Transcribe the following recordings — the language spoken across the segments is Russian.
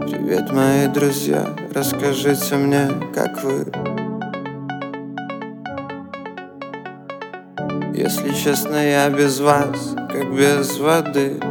Привет, мои друзья, расскажите мне, как вы? Если честно, я без вас, как без воды.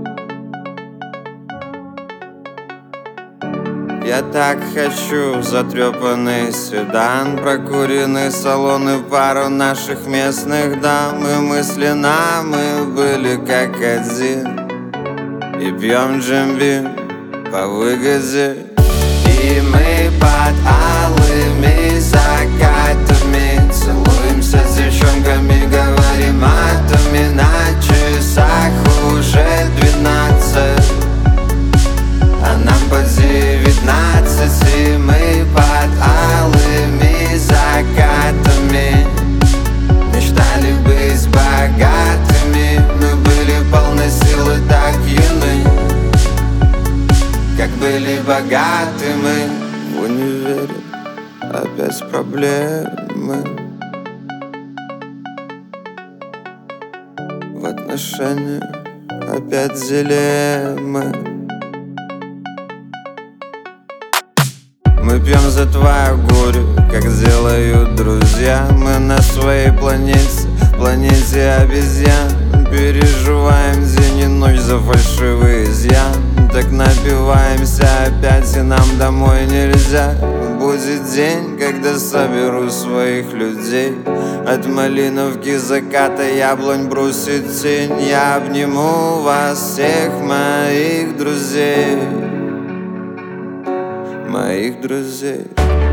Я так хочу затрепанный седан, прокуренный салон и пару наших местных дам. И мысленно мы были как один, и пьем джимбим по выгоде. И мы под алыми закатами целуемся с девчонками, говорим матами. На часах уже 12, а нам по 19. И мы под алыми закатами мечтали быть богатыми. Мы были полны силы, так юны, как были богаты мы. В универе опять проблемы, в отношениях опять дилеммы. Мы пьем за твое горе, как делают друзья. Мы на своей планете, планете обезьян, переживаем день и ночь за фальшивый изъян. Так напиваемся опять, и нам домой нельзя. Будет день, когда соберу своих людей. От малиновки заката яблонь бросит тень. Я обниму вас всех, моих друзей, моих друзей.